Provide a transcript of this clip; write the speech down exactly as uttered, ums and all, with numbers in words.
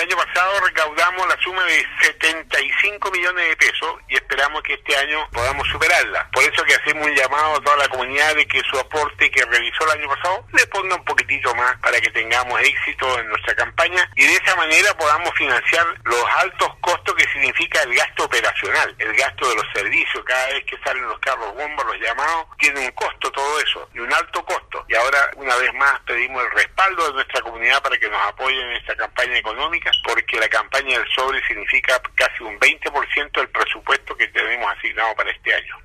año pasado recaudamos la suma de setenta y cinco millones de pesos y esperamos que este año podamos superarla. Por eso que hacemos un llamado a toda la comunidad de que su aporte que realizó el año pasado le ponga un poquitito más para que tengamos éxito en nuestra campaña y de esa manera podamos financiar los altos costos que significa el gasto operacional, el gasto de los servicios. Cada vez que salen los carros bombas, los llamados, tiene un costo todo eso y un alto costo. Y ahora una vez más pedimos el respaldo de nuestra comunidad para que nos apoyen en esta campaña económica, porque la campaña del sobre significa casi un veinte por ciento del presupuesto que tenemos asignado para este año.